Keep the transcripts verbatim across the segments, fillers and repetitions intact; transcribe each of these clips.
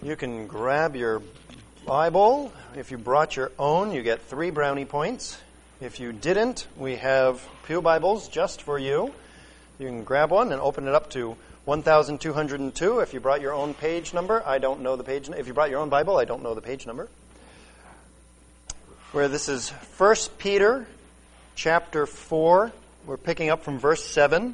You can grab your Bible. If you brought your own, you get three brownie points. If you didn't, we have Pew Bibles just for you. You can grab one and open it up to one thousand two hundred two. If you brought your own page number, I don't know the page. If you brought your own Bible, I don't know the page number. Where this is First Peter chapter four. We're picking up from verse seven.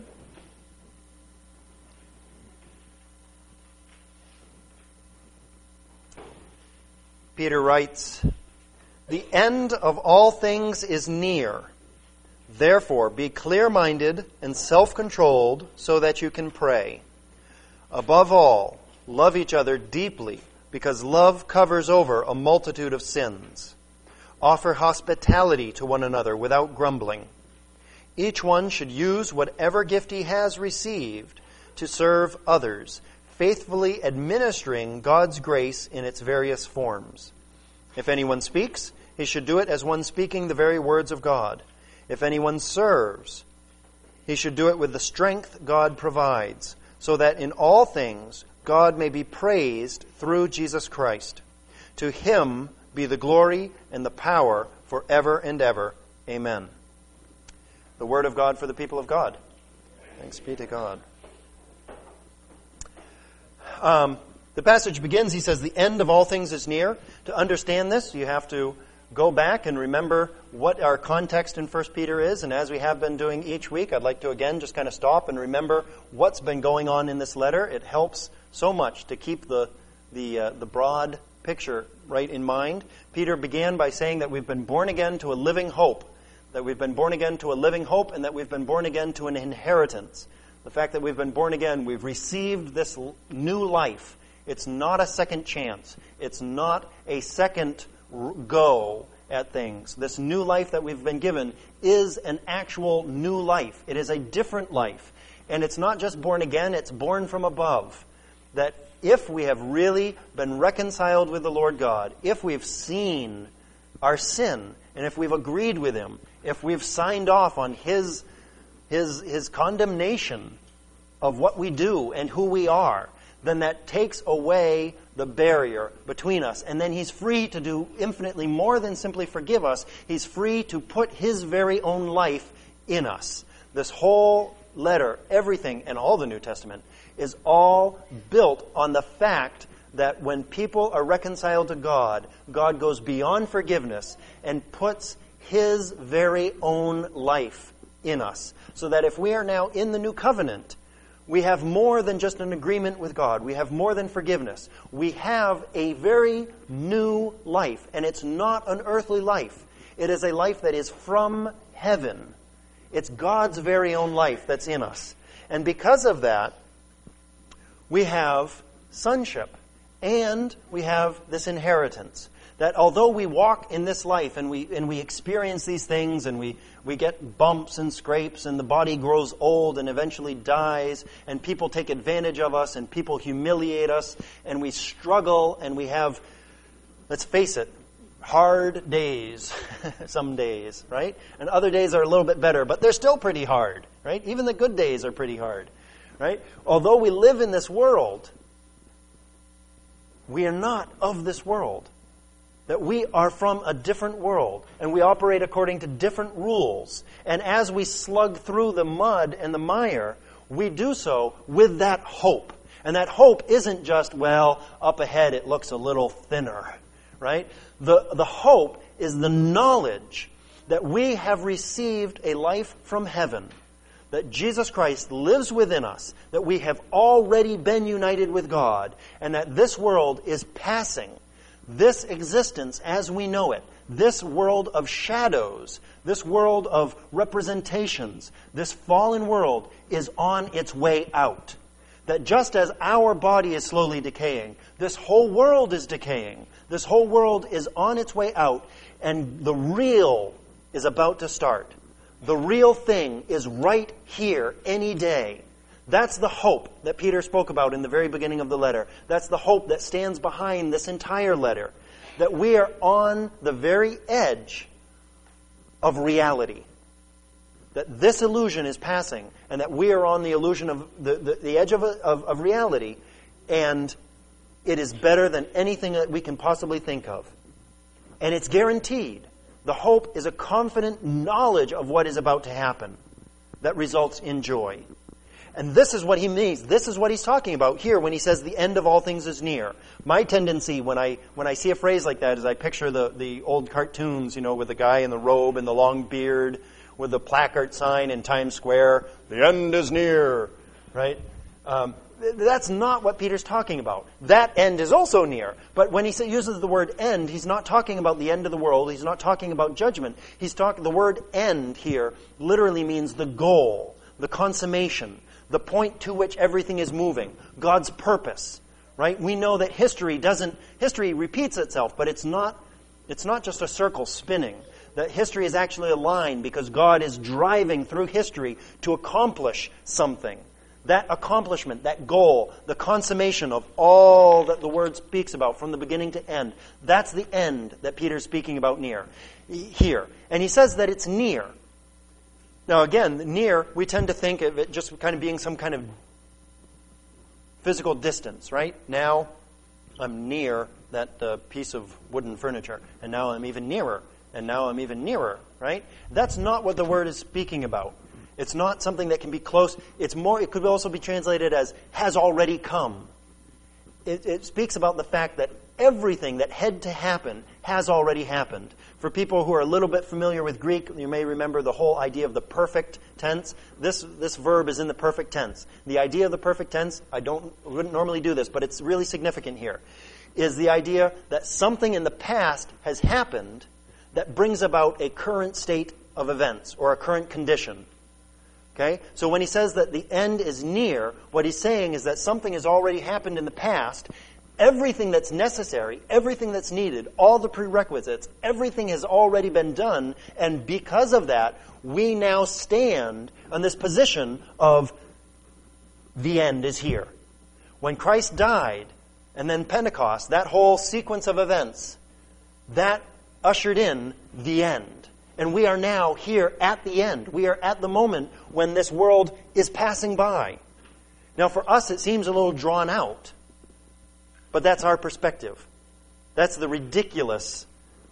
Peter writes, "The end of all things is near. Therefore, be clear-minded and self-controlled so that you can pray. Above all, love each other deeply, because love covers over a multitude of sins. Offer hospitality to one another without grumbling. Each one should use whatever gift he has received to serve others, faithfully administering God's grace in its various forms. If anyone speaks, he should do it as one speaking the very words of God. If anyone serves, he should do it with the strength God provides, so that in all things God may be praised through Jesus Christ. To him be the glory and the power forever and ever. Amen." The word of God for the people of God. Thanks be to God. Um, the passage begins, he says, the end of all things is near. To understand this, you have to go back and remember what our context in First Peter is. And as we have been doing each week, I'd like to again just kind of stop and remember what's been going on in this letter. It helps so much to keep the the uh, the broad picture right in mind. Peter began by saying that we've been born again to a living hope, that we've been born again to a living hope, and that we've been born again to an inheritance. The fact that we've been born again, we've received this new life. It's not a second chance. It's not a second go at things. This new life that we've been given is an actual new life. It is a different life. And it's not just born again, it's born from above. That if we have really been reconciled with the Lord God, if we've seen our sin, and if we've agreed with Him, if we've signed off on His His, his condemnation of what we do and who we are, then that takes away the barrier between us. And then He's free to do infinitely more than simply forgive us. He's free to put His very own life in us. This whole letter, everything, and all the New Testament, is all built on the fact that when people are reconciled to God, God goes beyond forgiveness and puts His very own life in us. So that if we are now in the new covenant, we have more than just an agreement with God. We have more than forgiveness. We have a very new life, and it's not an earthly life. It is a life that is from heaven. It's God's very own life that's in us. And because of that, we have sonship, and we have this inheritance. That although we walk in this life and we and we experience these things and we, we get bumps and scrapes and the body grows old and eventually dies and people take advantage of us and people humiliate us and we struggle and we have, let's face it, hard days, some days, right? And other days are a little bit better, but they're still pretty hard, right? Even the good days are pretty hard, right? Although we live in this world, we are not of this world. That we are from a different world, and we operate according to different rules. And as we slug through the mud and the mire, we do so with that hope. And that hope isn't just, well, up ahead it looks a little thinner, right? The, the hope is the knowledge that we have received a life from heaven, that Jesus Christ lives within us, that we have already been united with God, and that this world is passing. This existence as we know it, this world of shadows, this world of representations, this fallen world is on its way out. That just as our body is slowly decaying, this whole world is decaying. This whole world is on its way out, and the real is about to start. The real thing is right here any day. That's the hope that Peter spoke about in the very beginning of the letter. That's the hope that stands behind this entire letter. That we are on the very edge of reality. That this illusion is passing, and that we are on the illusion of the, the, the edge of, of, of reality. And It is better than anything that we can possibly think of. And it's guaranteed. The hope is a confident knowledge of what is about to happen that results in joy. And this is what he means. This is what he's talking about here when he says the end of all things is near. My tendency when I when I see a phrase like that is I picture the, the old cartoons, you know, with the guy in the robe and the long beard with the placard sign in Times Square, the end is near, right? Um, that's not what Peter's talking about. That end is also near. But when he uses the word end, he's not talking about the end of the world. He's not talking about judgment. He's talking, the word end here literally means the goal, the consummation, the point to which everything is moving, God's purpose, right? We know that history doesn't, history repeats itself, but it's not, it's not just a circle spinning. That history is actually a line because God is driving through history to accomplish something. That accomplishment, that goal, the consummation of all that the Word speaks about from the beginning to end, that's the end that Peter's speaking about near, here. And he says that it's near. Now again, near, we tend to think of it just kind of being some kind of physical distance, right? Now I'm near that uh, piece of wooden furniture, and now I'm even nearer, and now I'm even nearer, right? That's not what the Word is speaking about. It's not something that can be close. It's more. It could also be translated as has already come. It, it speaks about the fact that everything that had to happen has already happened. For people who are a little bit familiar with Greek, you may remember the whole idea of the perfect tense. This this verb is in the perfect tense. The idea of the perfect tense, I don't wouldn't normally do this, but it's really significant here, is the idea that something in the past has happened that brings about a current state of events or a current condition. Okay? So when he says that the end is near, what he's saying is that something has already happened in the past. Everything that's necessary, everything that's needed, all the prerequisites, everything has already been done. And because of that, we now stand on this position of the end is here. When Christ died, and then Pentecost, that whole sequence of events, that ushered in the end. And we are now here at the end. We are at the moment when this world is passing by. Now for us it seems a little drawn out. But that's our perspective. That's the ridiculous,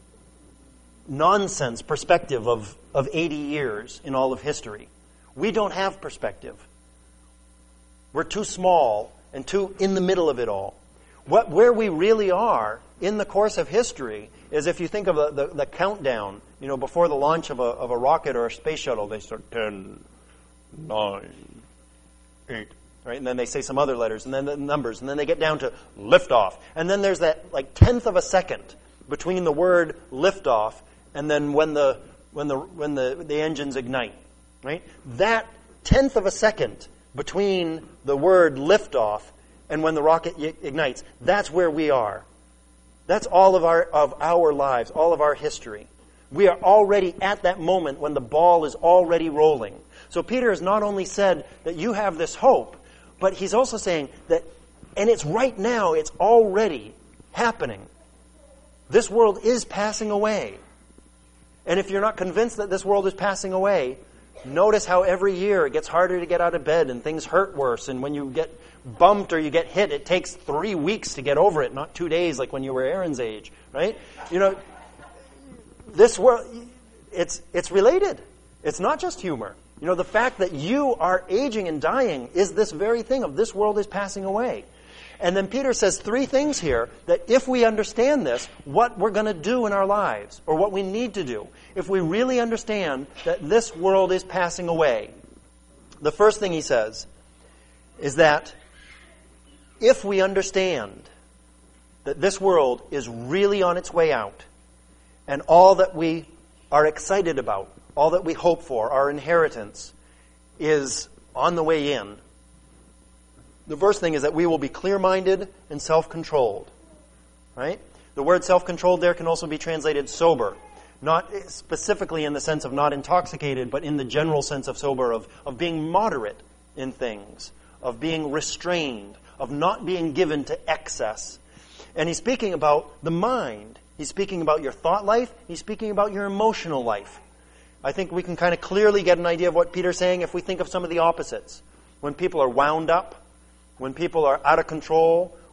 nonsense perspective of, of eighty years in all of history. We don't have perspective. We're too small and too in the middle of it all. What, where we really are in the course of history is if you think of the, the, the countdown, you know, before the launch of a, of a rocket or a space shuttle, they start ten, nine, eight, right? And then they say some other letters, and then the numbers, and then they get down to liftoff. And then there's that like tenth of a second between the word liftoff and then when the when the when the, the engines ignite, right? That tenth of a second between the word liftoff and when the rocket ignites, that's where we are. That's all of our of our lives, all of our history. We are already at that moment when the ball is already rolling. So Peter has not only said that you have this hope, but he's also saying that, and it's right now, it's already happening. This world is passing away. And if you're not convinced that this world is passing away, notice how every year it gets harder to get out of bed and things hurt worse. And when you get bumped or you get hit, it takes three weeks to get over it, not two days like when you were Aaron's age, right? You know, this world, it's it's related. It's not just humor. You know, the fact that you are aging and dying is this very thing of this world is passing away. And then Peter says three things here that if we understand this, what we're going to do in our lives, or what we need to do, if we really understand that this world is passing away. The first thing he says is that if we understand that this world is really on its way out, and all that we are excited about, all that we hope for, our inheritance, is on the way in, the first thing is that we will be clear-minded and self-controlled. Right? The word self-controlled there can also be translated sober. Not specifically in the sense of not intoxicated, but in the general sense of sober, of, of being moderate in things, of being restrained, of not being given to excess. And he's speaking about the mind. He's speaking about your thought life. He's speaking about your emotional life. I think we can kind of clearly get an idea of what Peter's saying if we think of some of the opposites. When people are wound up, when people are out of control,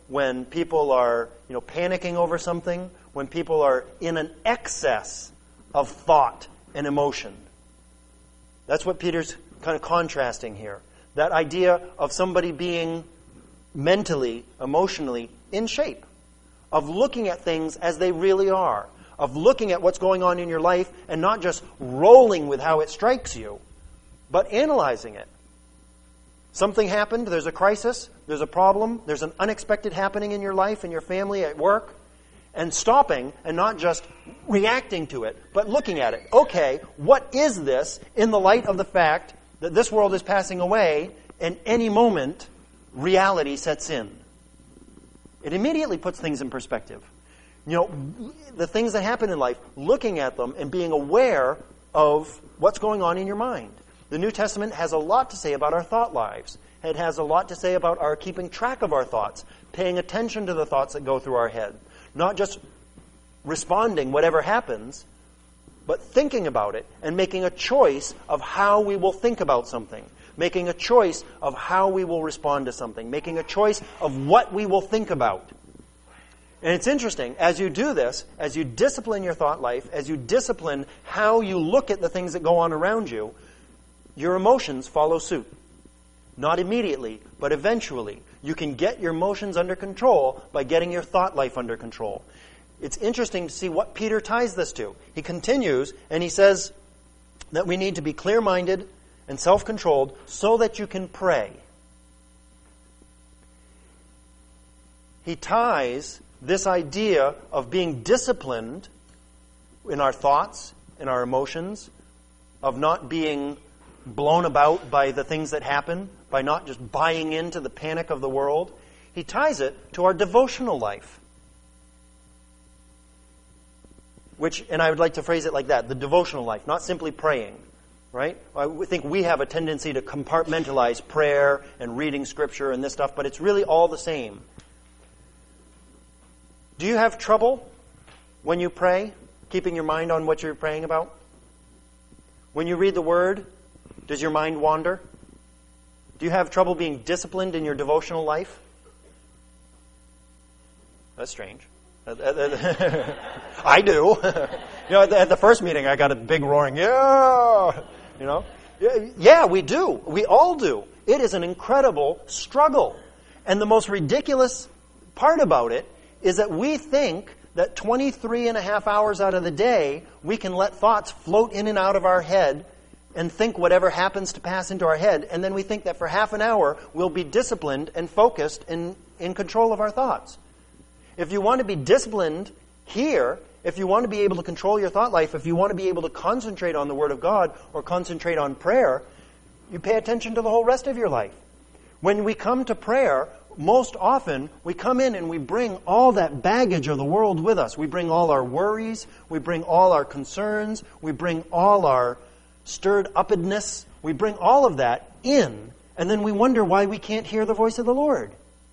when people are, you know, panicking over something, when people are in an excess of thought and emotion. That's what Peter's kind of contrasting here. That idea of somebody being mentally, emotionally in shape, of looking at things as they really are, of looking at what's going on in your life and not just rolling with how it strikes you, but analyzing it. Something happened, there's a crisis, there's a problem, there's an unexpected happening in your life, in your family, at work, and stopping and not just reacting to it, but looking at it. Okay, what is this in the light of the fact that this world is passing away and any moment reality sets in? It immediately puts things in perspective. You know, the things that happen in life, looking at them and being aware of what's going on in your mind. The New Testament has a lot to say about our thought lives. It has a lot to say about our keeping track of our thoughts, paying attention to the thoughts that go through our head. Not just responding whatever happens, but thinking about it and making a choice of how we will think about something. Making a choice of how we will respond to something. Making a choice of what we will think about. And it's interesting, as you do this, as you discipline your thought life, as you discipline how you look at the things that go on around you, your emotions follow suit. Not immediately, but eventually. You can get your emotions under control by getting your thought life under control. It's interesting to see what Peter ties this to. He continues, and he says that we need to be clear-minded and self-controlled so that you can pray. He ties this idea of being disciplined in our thoughts, in our emotions, of not being blown about by the things that happen, by not just buying into the panic of the world. He ties it to our devotional life. Which, and I would like to phrase it like that, the devotional life, not simply praying, right? I think we have a tendency to compartmentalize prayer and reading Scripture and this stuff, but it's really all the same. Do you have trouble when you pray, keeping your mind on what you're praying about? When you read the Word, does your mind wander? Do you have trouble being disciplined in your devotional life? That's strange. I do. You know, at the first meeting, I got a big roaring, yeah! You know? Yeah, we do. We all do. It is an incredible struggle. And the most ridiculous part about it is that we think that twenty-three and a half hours out of the day, we can let thoughts float in and out of our head and think whatever happens to pass into our head, and then we think that for half an hour we'll be disciplined and focused and in control of our thoughts. If you want to be disciplined here, if you want to be able to control your thought life, if you want to be able to concentrate on the Word of God or concentrate on prayer, you pay attention to the whole rest of your life. When we come to prayer, most often we come in and we bring all that baggage of the world with us. We bring all our worries, we bring all our concerns, we bring all our stirred upness, we bring all of that in, and then we wonder why we can't hear the voice of the Lord.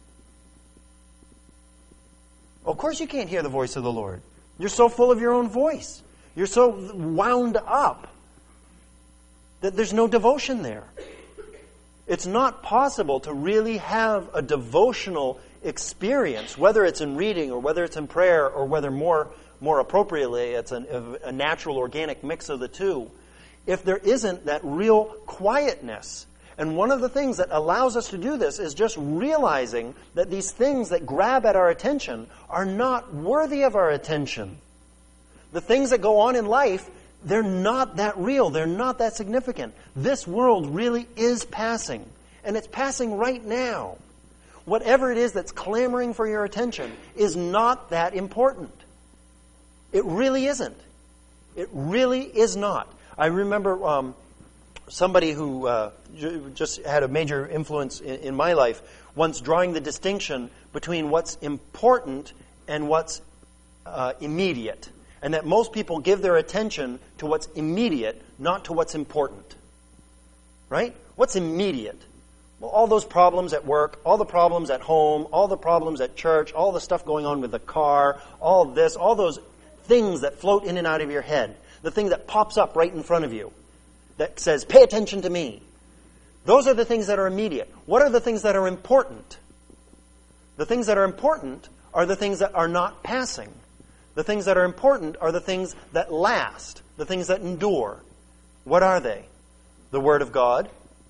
Of course you can't hear the voice of the Lord. You're so full of your own voice. You're so wound up that there's no devotion there. It's not possible to really have a devotional experience, whether it's in reading or whether it's in prayer or whether more, more appropriately it's a, a natural organic mix of the two, if there isn't that real quietness. And one of the things that allows us to do this is just realizing that these things that grab at our attention are not worthy of our attention. The things that go on in life, they're not that real. They're not that significant. This world really is passing. And it's passing right now. Whatever it is that's clamoring for your attention is not that important. It really isn't. It really is not. I remember um, somebody who uh, j- just had a major influence in, in my life once drawing the distinction between what's important and what's uh, immediate. And that most people give their attention to what's immediate, not to what's important. Right? What's immediate? Well, all those problems at work, all the problems at home, all the problems at church, all the stuff going on with the car, all this, all those things that float in and out of your head. The thing that pops up right in front of you that says, pay attention to me. Those are the things that are immediate. What are the things that are important? The things that are important are the things that are not passing. The things that are important are the things that last, the things that endure. What are they? The Word of God,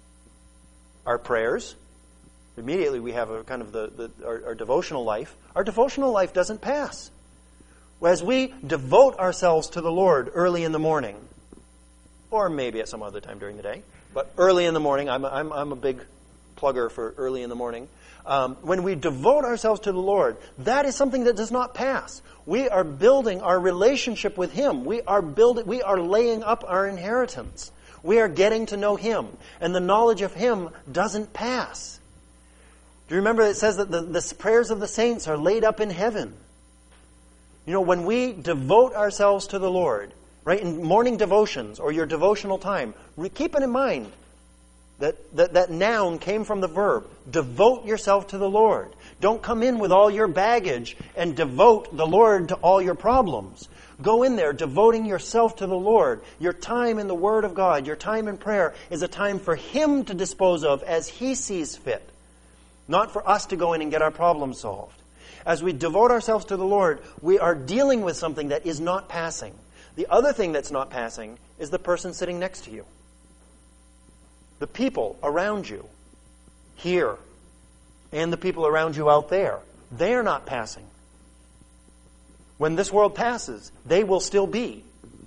our prayers. Immediately we have a kind of the, the our, our devotional life. Our devotional life doesn't pass. As we devote ourselves to the Lord early in the morning, or maybe at some other time during the day, but early in the morning, I'm a, I'm, I'm a big plugger for early in the morning. Um, when we devote ourselves to the Lord, that is something that does not pass. We are building our relationship with Him. We are building. We are laying up our inheritance. We are getting to know Him, and the knowledge of Him doesn't pass. Do you remember it says that the, the prayers of the saints are laid up in heaven? You know, when we devote ourselves to the Lord, right, in morning devotions or your devotional time, keep it in mind that, that that noun came from the verb. Devote yourself to the Lord. Don't come in with all your baggage and devote the Lord to all your problems. Go in there devoting yourself to the Lord. Your time in the Word of God, your time in prayer is a time for Him to dispose of as He sees fit. Not for us to go in and get our problems solved. As we devote ourselves to the Lord, we are dealing with something that is not passing. The other thing that's not passing is the person sitting next to you. The people around you, here, and the people around you out there, they are not passing. When this world passes, they will still be.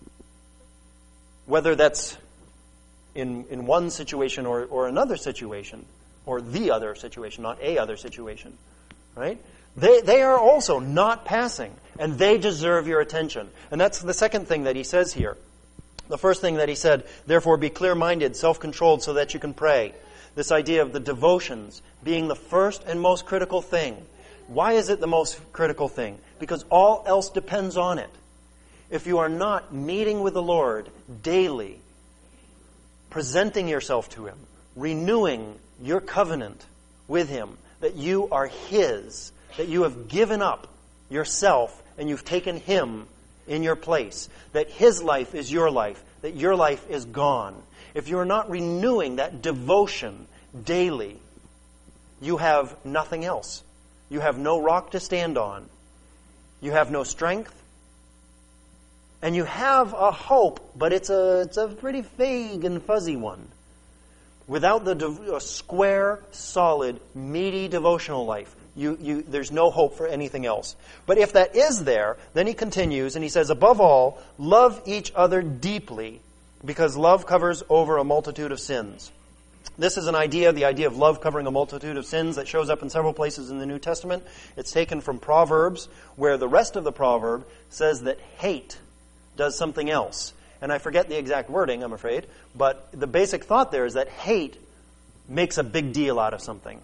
Whether that's in, in one situation or, or another situation, or the other situation, not a other situation, right? They, they are also not passing, and they deserve your attention. And that's the second thing that he says here. The first thing that he said, therefore be clear-minded, self-controlled, so that you can pray. This idea of the devotions being the first and most critical thing. Why is it the most critical thing? Because all else depends on it. If you are not meeting with the Lord daily, presenting yourself to Him, renewing your covenant with Him, that you are His, that you have given up yourself and you've taken Him in your place, that His life is your life, that your life is gone. If you are not renewing that devotion daily, you have nothing else. You have no rock to stand on. You have no strength. And you have a hope, but it's a, it's a pretty vague and fuzzy one. Without the de- a square, solid, meaty devotional life, you, you, there's no hope for anything else. But if that is there, then he continues and he says, above all, love each other deeply, because love covers over a multitude of sins. This is an idea, the idea of love covering a multitude of sins, that shows up in several places in the New Testament. It's taken from Proverbs, where the rest of the proverb says that hate does something else. And I forget the exact wording, I'm afraid, but the basic thought there is that hate makes a big deal out of something.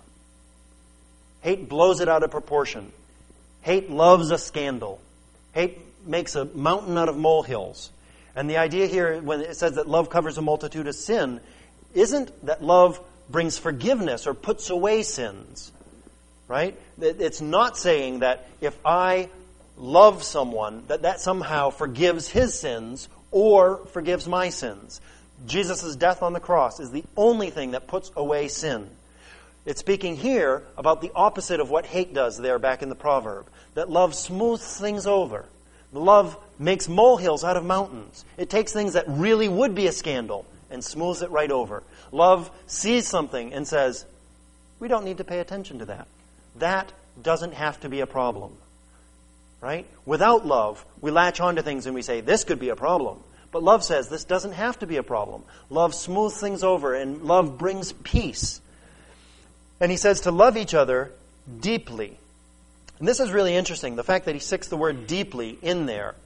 Hate blows it out of proportion. Hate loves a scandal. Hate makes a mountain out of molehills. And the idea here, when it says that love covers a multitude of sin, isn't that love brings forgiveness or puts away sins. Right? It's not saying that if I love someone, that that somehow forgives his sins or forgives my sins. Jesus' death on the cross is the only thing that puts away sin. It's speaking here about the opposite of what hate does there back in the proverb. That love smooths things over. Love makes molehills out of mountains. It takes things that really would be a scandal and smooths it right over. Love sees something and says, we don't need to pay attention to that. That doesn't have to be a problem. Right? Without love, we latch onto things and we say, this could be a problem. But love says this doesn't have to be a problem. Love smooths things over and love brings peace. And he says to love each other deeply. And this is really interesting, the fact that he sticks the word deeply in there.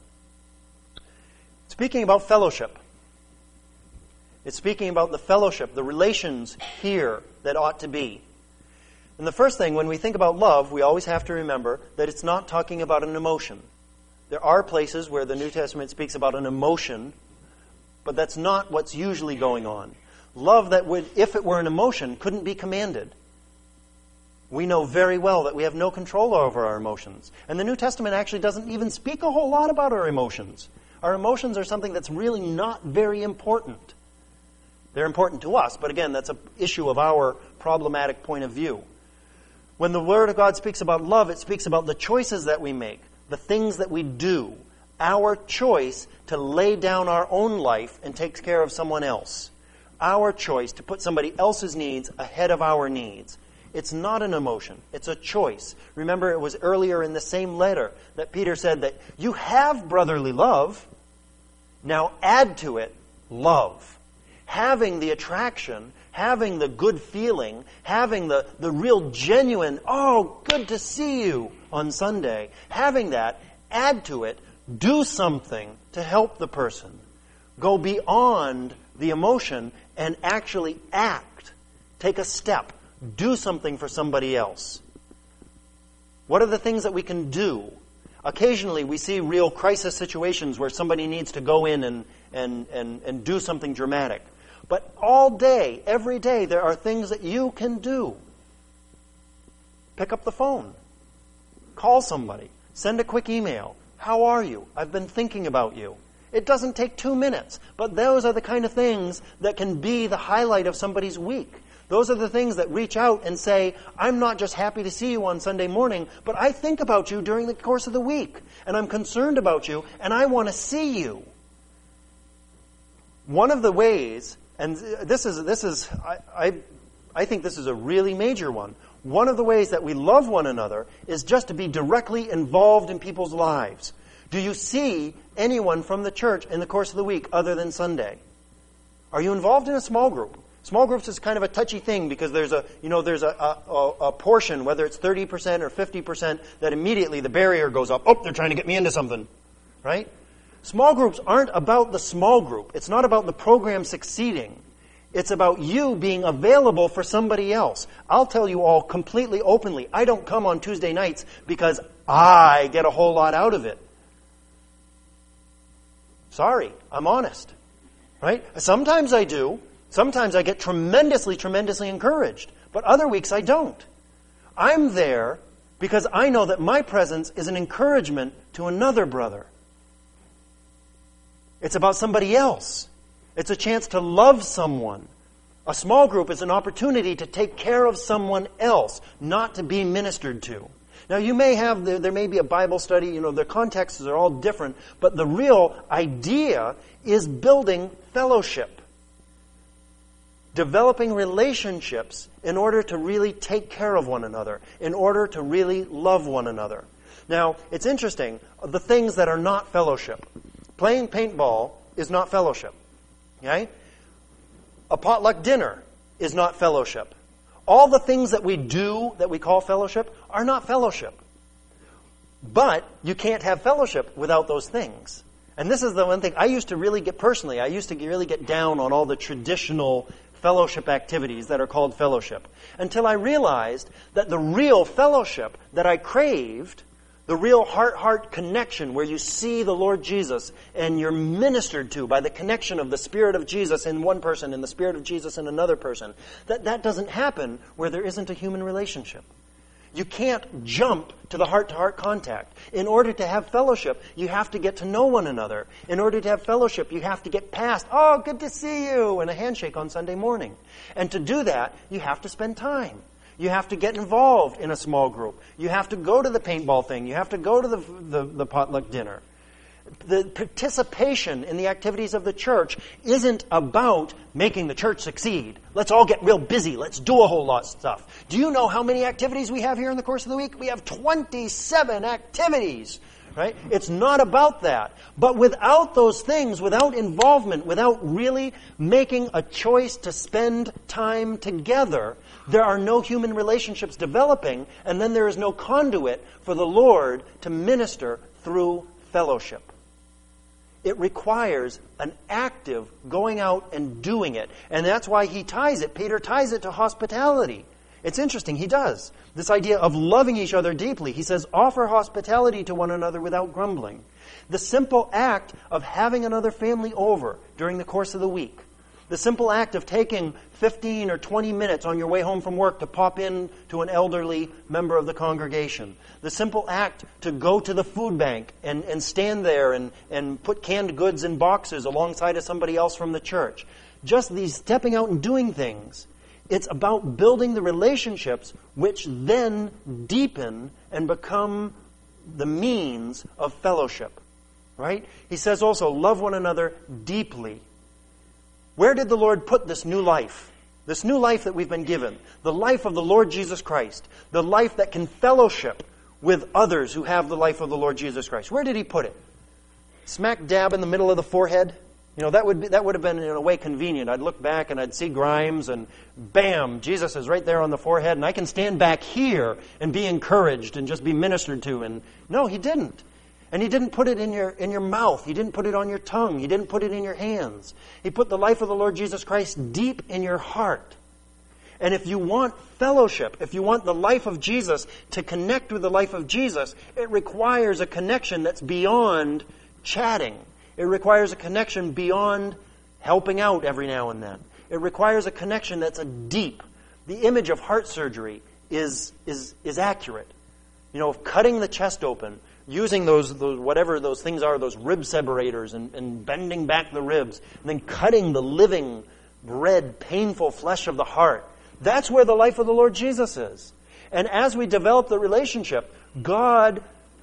Speaking about fellowship. It's speaking about the fellowship, the relations here that ought to be. And the first thing, when we think about love, we always have to remember that it's not talking about an emotion. There are places where the New Testament speaks about an emotion, but that's not what's usually going on. Love that would, if it were an emotion, couldn't be commanded. We know very well that we have no control over our emotions. And the New Testament actually doesn't even speak a whole lot about our emotions. Our emotions are something that's really not very important. They're important to us, but again, that's an issue of our problematic point of view. When the Word of God speaks about love, it speaks about the choices that we make, the things that we do, our choice to lay down our own life and take care of someone else, our choice to put somebody else's needs ahead of our needs. It's not an emotion. It's a choice. Remember, it was earlier in the same letter that Peter said that you have brotherly love. Now add to it love. Having the attraction, having the good feeling, having the, the real genuine, oh, good to see you on Sunday, having that, add to it, do something to help the person. Go beyond the emotion and actually act. Take a step. Do something for somebody else. What are the things that we can do? Occasionally we see real crisis situations where somebody needs to go in and, and, and, and do something dramatic. But all day, every day, there are things that you can do. Pick up the phone. Call somebody. Send a quick email. How are you? I've been thinking about you. It doesn't take two minutes, but those are the kind of things that can be the highlight of somebody's week. Those are the things that reach out and say, I'm not just happy to see you on Sunday morning, but I think about you during the course of the week, and I'm concerned about you, and I want to see you. One of the ways, and this is, this is, I, I, I think this is a really major one. One of the ways that we love one another is just to be directly involved in people's lives. Do you see anyone from the church in the course of the week other than Sunday? Are you involved in a small group? Small groups is kind of a touchy thing because there's a, you know, there's a, a, a portion, whether it's thirty percent or fifty percent, that immediately the barrier goes up. Oh, they're trying to get me into something, right? Small groups aren't about the small group. It's not about the program succeeding. It's about you being available for somebody else. I'll tell you all completely openly, I don't come on Tuesday nights because I get a whole lot out of it. Sorry, I'm honest, right? Sometimes I do. Sometimes I get tremendously, tremendously encouraged, but other weeks I don't. I'm there because I know that my presence is an encouragement to another brother. It's about somebody else. It's a chance to love someone. A small group is an opportunity to take care of someone else, not to be ministered to. Now you may have, there may be a Bible study, you know, the contexts are all different, but the real idea is building fellowship. Developing relationships in order to really take care of one another, in order to really love one another. Now, it's interesting, the things that are not fellowship. Playing paintball is not fellowship. Okay? A potluck dinner is not fellowship. All the things that we do that we call fellowship are not fellowship. But you can't have fellowship without those things. And this is the one thing I used to really get personally, I used to really get down on all the traditional fellowship activities that are called fellowship. Until I realized that the real fellowship that I craved, the real heart-heart connection where you see the Lord Jesus and you're ministered to by the connection of the Spirit of Jesus in one person and the Spirit of Jesus in another person, that that doesn't happen where there isn't a human relationship. You can't jump to the heart-to-heart contact. In order to have fellowship, you have to get to know one another. In order to have fellowship, you have to get past, oh, good to see you, and a handshake on Sunday morning. And to do that, you have to spend time. You have to get involved in a small group. You have to go to the paintball thing. You have to go to the, the, the potluck dinner. The participation in the activities of the church isn't about making the church succeed. Let's all get real busy. Let's do a whole lot of stuff. Do you know how many activities we have here in the course of the week? We have twenty-seven activities. Right? It's not about that. But without those things, without involvement, without really making a choice to spend time together, there are no human relationships developing, and then there is no conduit for the Lord to minister through fellowship. It requires an active going out and doing it. And that's why he ties it. Peter ties it to hospitality. It's interesting, he does. This idea of loving each other deeply. He says, offer hospitality to one another without grumbling. The simple act of having another family over during the course of the week. The simple act of taking fifteen or twenty minutes on your way home from work to pop in to an elderly member of the congregation. The simple act to go to the food bank and, and stand there and, and put canned goods in boxes alongside of somebody else from the church. Just these stepping out and doing things It's about building the relationships which then deepen and become the means of fellowship. Right? He says also, love one another deeply. Where did the Lord put this new life? This new life that we've been given. The life of the Lord Jesus Christ. The life that can fellowship with others who have the life of the Lord Jesus Christ. Where did He put it? Smack dab in the middle of the forehead? You know, that would be, that would have been in a way convenient. I'd look back and I'd see Grimes and bam, Jesus is right there on the forehead and I can stand back here and be encouraged and just be ministered to. And no, He didn't. And He didn't put it in your in your mouth. He didn't put it on your tongue. He didn't put it in your hands. He put the life of the Lord Jesus Christ deep in your heart. And if you want fellowship, if you want the life of Jesus to connect with the life of Jesus, it requires a connection that's beyond chatting. It requires a connection beyond helping out every now and then. It requires a connection that's a deep. The image of heart surgery is is is accurate. You know, of cutting the chest open, using those, those whatever those things are, those rib separators, and, and bending back the ribs, and then cutting the living, red, painful flesh of the heart. That's where the life of the Lord Jesus is. And as we develop the relationship, God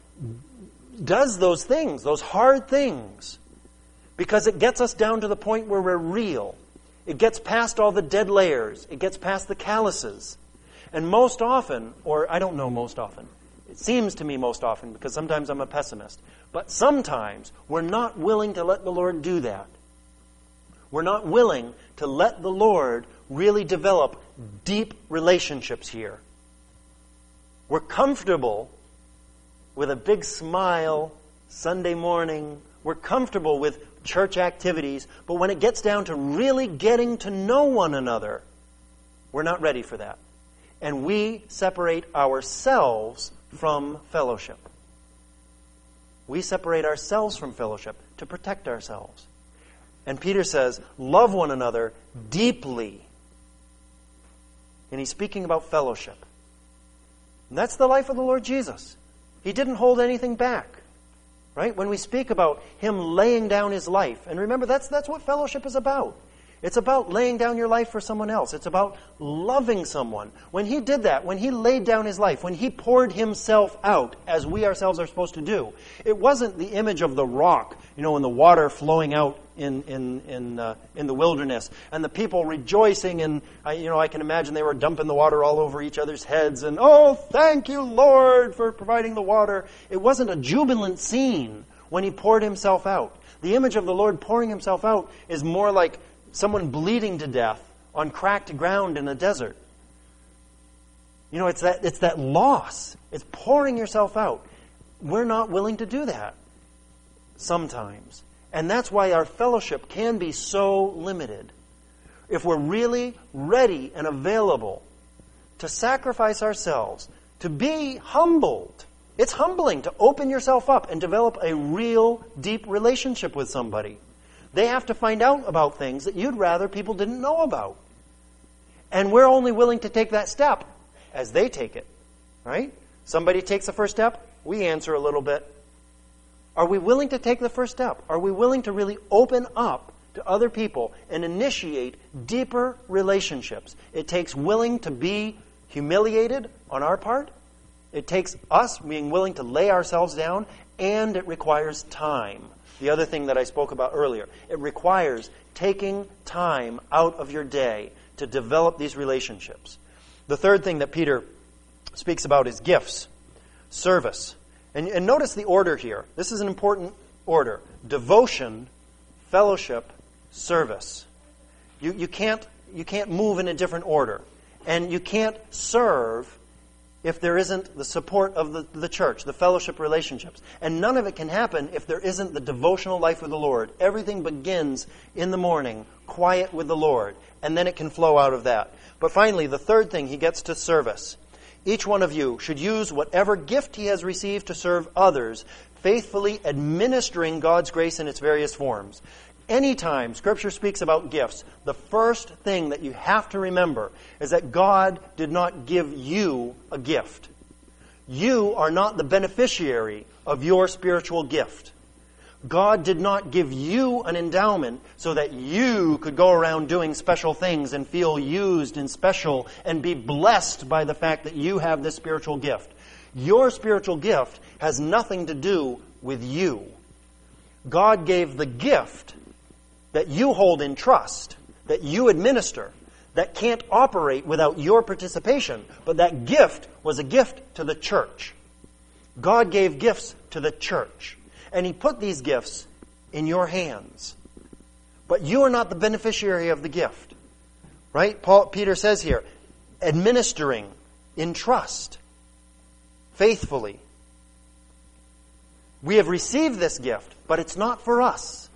does those things, those hard things, because it gets us down to the point where we're real. It gets past all the dead layers. It gets past the calluses. And most often, or I don't know most often, it seems to me most often, because sometimes I'm a pessimist, but sometimes we're not willing to let the Lord do that. We're not willing to let the Lord really develop deep relationships here. We're comfortable with a big smile Sunday morning. We're comfortable with church activities, but when it gets down to really getting to know one another, we're not ready for that. And we separate ourselves from fellowship. We separate ourselves from fellowship to protect ourselves. And Peter says, love one another deeply. And he's speaking about fellowship. And that's the life of the Lord Jesus. He didn't hold anything back. Right? When we speak about Him laying down His life, and remember, that's that's what fellowship is about. It's about laying down your life for someone else. It's about loving someone. When He did that, when He laid down His life, when He poured Himself out, as we ourselves are supposed to do, it wasn't the image of the rock, you know, and the water flowing out in in in uh, in the wilderness, and the people rejoicing, and I, you know, I can imagine they were dumping the water all over each other's heads, and oh, thank you, Lord, for providing the water. It wasn't a jubilant scene when He poured Himself out. The image of the Lord pouring Himself out is more like someone bleeding to death on cracked ground in a desert. You know, it's that it's that loss. It's pouring yourself out. We're not willing to do that sometimes. And that's why our fellowship can be so limited. If we're really ready and available to sacrifice ourselves, to be humbled. It's humbling to open yourself up and develop a real, deep relationship with somebody. They have to find out about things that you'd rather people didn't know about. And we're only willing to take that step as they take it. Right? Somebody takes the first step, we answer a little bit. Are we willing to take the first step? Are we willing to really open up to other people and initiate deeper relationships? It takes willing to be humiliated on our part. It takes us being willing to lay ourselves down, and it requires time. The other thing that I spoke about earlier, it requires taking time out of your day to develop these relationships. The third thing that Peter speaks about is gifts, service. And, and notice the order here. This is an important order. Devotion, fellowship, service. You, you can't, you can't move in a different order. And you can't serve if there isn't the support of the, the church, the fellowship relationships. And none of it can happen if there isn't the devotional life with the Lord. Everything begins in the morning, quiet with the Lord, and then it can flow out of that. But finally, the third thing, he gets to service. Each one of you should use whatever gift he has received to serve others, faithfully administering God's grace in its various forms. Anytime Scripture speaks about gifts, the first thing that you have to remember is that God did not give you a gift. You are not the beneficiary of your spiritual gift. God did not give you an endowment so that you could go around doing special things and feel used and special and be blessed by the fact that you have this spiritual gift. Your spiritual gift has nothing to do with you. God gave the gift that you hold in trust, that you administer, that can't operate without your participation. But that gift was a gift to the church. God gave gifts to the church. And He put these gifts in your hands. But you are not the beneficiary of the gift. Right? Paul, Peter says here, administering in trust, faithfully. We have received this gift, but it's not for us.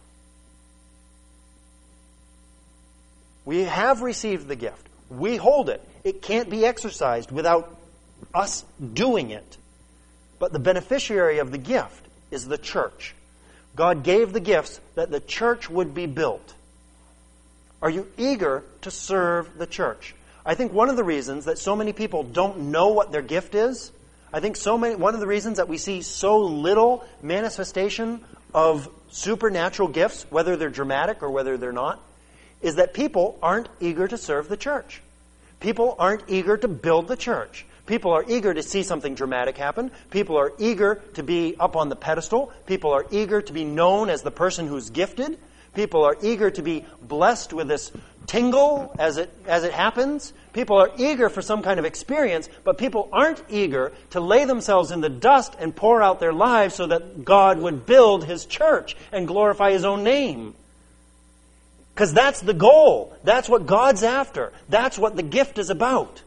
We have received the gift. We hold it. It can't be exercised without us doing it. But the beneficiary of the gift is the church. God gave the gifts that the church would be built. Are you eager to serve the church? I think one of the reasons that so many people don't know what their gift is, I think so many, one of the reasons that we see so little manifestation of supernatural gifts, whether they're dramatic or whether they're not, is that people aren't eager to serve the church. People aren't eager to build the church. People are eager to see something dramatic happen. People are eager to be up on the pedestal. People are eager to be known as the person who's gifted. People are eager to be blessed with this tingle as it as it happens. People are eager for some kind of experience, but people aren't eager to lay themselves in the dust and pour out their lives so that God would build His church and glorify His own name. Because that's the goal. That's what God's after. That's what the gift is about.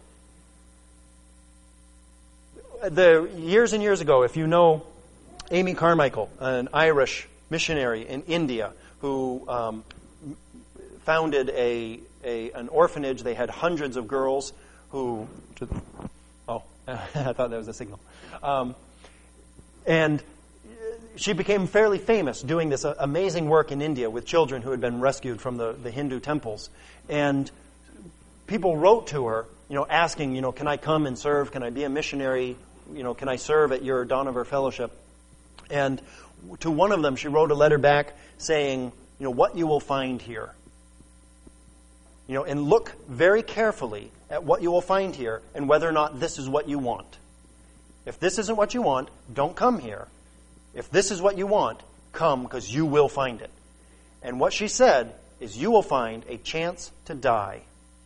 The years and years ago, if you know Amy Carmichael, an Irish missionary in India who um, founded a, a an orphanage. They had hundreds of girls who... Oh, I thought that was a signal. Um, and she became fairly famous doing this uh, amazing work in India with children who had been rescued from the, the Hindu temples. And people wrote to her, you know, asking, you know, can I come and serve? Can I be a missionary? You know, can I serve at your Dohnavur Fellowship? And to one of them, she wrote a letter back saying, you know, what you will find here. You know, and look very carefully at what you will find here and whether or not this is what you want. If this isn't what you want, don't come here. If this is what you want, come because you will find it. And what she said is you will find a chance to die.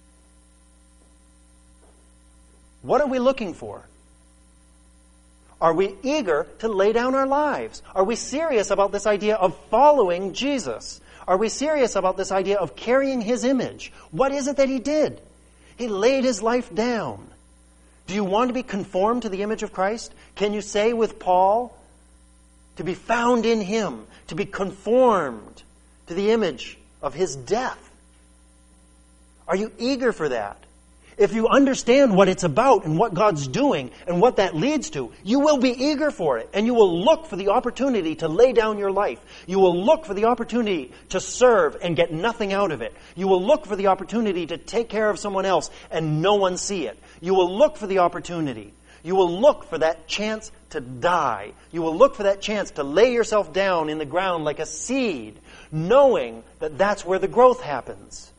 What are we looking for? Are we eager to lay down our lives? Are we serious about this idea of following Jesus? Are we serious about this idea of carrying His image? What is it that He did? He laid His life down. Do you want to be conformed to the image of Christ? Can you say with Paul, to be found in Him, to be conformed to the image of His death? Are you eager for that? If you understand what it's about and what God's doing and what that leads to, you will be eager for it. And you will look for the opportunity to lay down your life. You will look for the opportunity to serve and get nothing out of it. You will look for the opportunity to take care of someone else and no one see it. You will look for the opportunity. You will look for that chance to die. You will look for that chance to lay yourself down in the ground like a seed, knowing that that's where the growth happens.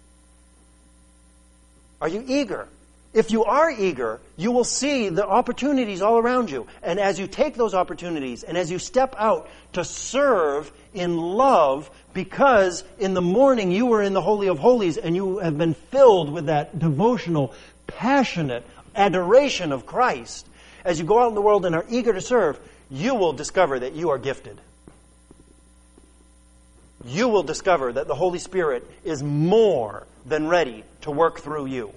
Are you eager? If you are eager, you will see the opportunities all around you. And as you take those opportunities and as you step out to serve in love, because in the morning you were in the Holy of Holies and you have been filled with that devotional, passionate adoration of Christ, as you go out in the world and are eager to serve, you will discover that you are gifted. You will discover that the Holy Spirit is more than ready to work through you.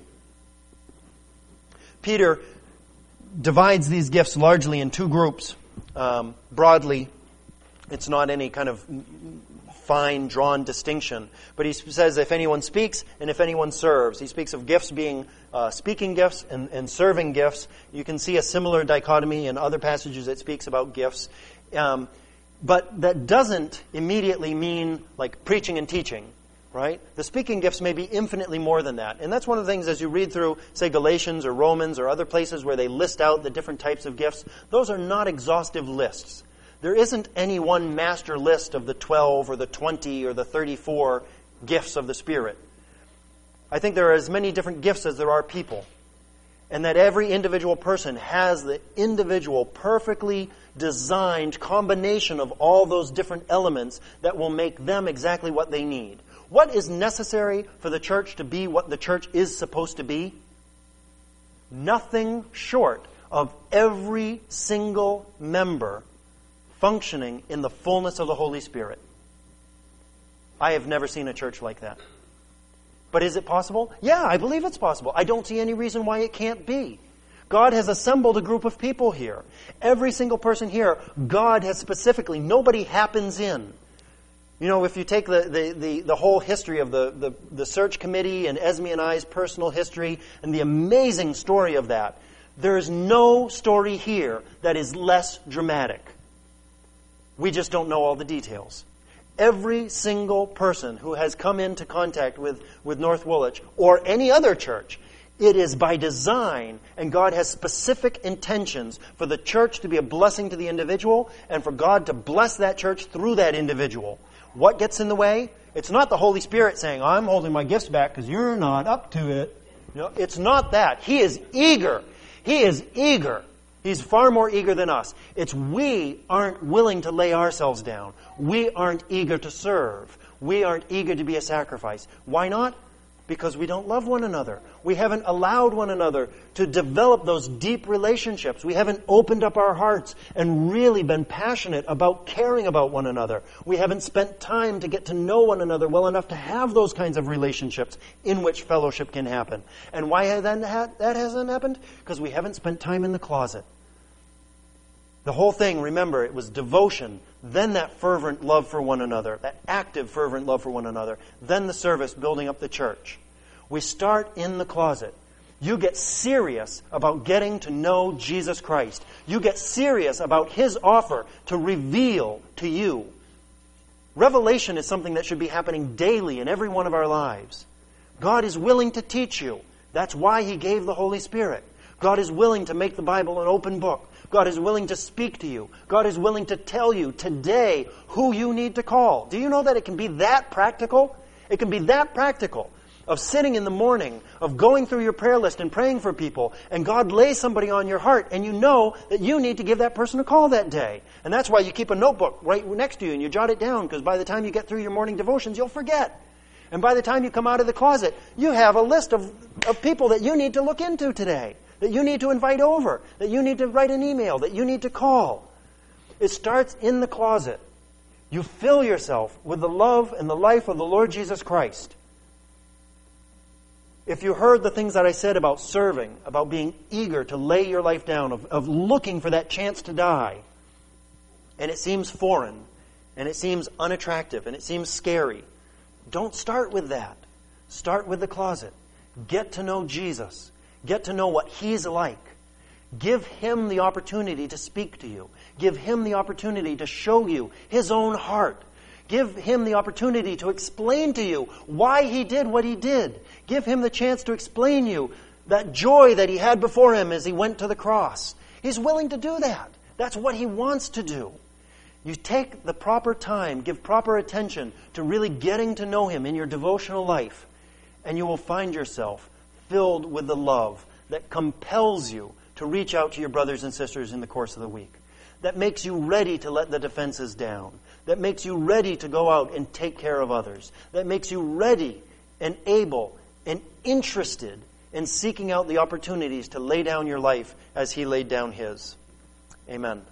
Peter divides these gifts largely in two groups. Um, broadly, it's not any kind of fine drawn distinction. But he says if anyone speaks and if anyone serves. He speaks of gifts being uh, speaking gifts and, and serving gifts. You can see a similar dichotomy in other passages that speaks about gifts. Um, but that doesn't immediately mean like preaching and teaching. Right? The speaking gifts may be infinitely more than that. And that's one of the things as you read through, say, Galatians or Romans or other places where they list out the different types of gifts. Those are not exhaustive lists. There isn't any one master list of the twelve or the twenty or the thirty-four gifts of the Spirit. I think there are as many different gifts as there are people. And that every individual person has the individual, perfectly designed combination of all those different elements that will make them exactly what they need. What is necessary for the church to be what the church is supposed to be? Nothing short of every single member functioning in the fullness of the Holy Spirit. I have never seen a church like that. But is it possible? Yeah, I believe it's possible. I don't see any reason why it can't be. God has assembled a group of people here. Every single person here, God has specifically, nobody happens in. You know, if you take the, the, the, the whole history of the, the, the search committee and Esme and I's personal history and the amazing story of that, there is no story here that is less dramatic. We just don't know all the details. Every single person who has come into contact with, with North Woolwich or any other church, it is by design, and God has specific intentions for the church to be a blessing to the individual and for God to bless that church through that individual. What gets in the way? It's not the Holy Spirit saying, I'm holding my gifts back because you're not up to it. No, it's not that. He is eager. He is eager. He's far more eager than us. It's we aren't willing to lay ourselves down. We aren't eager to serve. We aren't eager to be a sacrifice. Why not? Because we don't love one another. We haven't allowed one another to develop those deep relationships. We haven't opened up our hearts and really been passionate about caring about one another. We haven't spent time to get to know one another well enough to have those kinds of relationships in which fellowship can happen. And why has that, that hasn't happened? Because we haven't spent time in the closet. The whole thing, remember, it was devotion, then that fervent love for one another, that active fervent love for one another, then the service building up the church. We start in the closet. You get serious about getting to know Jesus Christ. You get serious about His offer to reveal to you. Revelation is something that should be happening daily in every one of our lives. God is willing to teach you. That's why He gave the Holy Spirit. God is willing to make the Bible an open book. God is willing to speak to you. God is willing to tell you today who you need to call. Do you know that it can be that practical? It can be that practical of sitting in the morning, of going through your prayer list and praying for people, and God lays somebody on your heart, and you know that you need to give that person a call that day. And that's why you keep a notebook right next to you and you jot it down, because by the time you get through your morning devotions, you'll forget. And by the time you come out of the closet, you have a list of, of people that you need to look into today, that you need to invite over, that you need to write an email, that you need to call. It starts in the closet. You fill yourself with the love and the life of the Lord Jesus Christ. If you heard the things that I said about serving, about being eager to lay your life down, of, of looking for that chance to die, and it seems foreign, and it seems unattractive, and it seems scary, don't start with that. Start with the closet. Get to know Jesus. Get to know what He's like. Give Him the opportunity to speak to you. Give Him the opportunity to show you His own heart. Give Him the opportunity to explain to you why He did what He did. Give Him the chance to explain you that joy that He had before Him as He went to the cross. He's willing to do that. That's what He wants to do. You take the proper time, give proper attention to really getting to know Him in your devotional life, and you will find yourself filled with the love that compels you to reach out to your brothers and sisters in the course of the week, that makes you ready to let the defenses down, that makes you ready to go out and take care of others, that makes you ready and able and interested in seeking out the opportunities to lay down your life as He laid down His. Amen.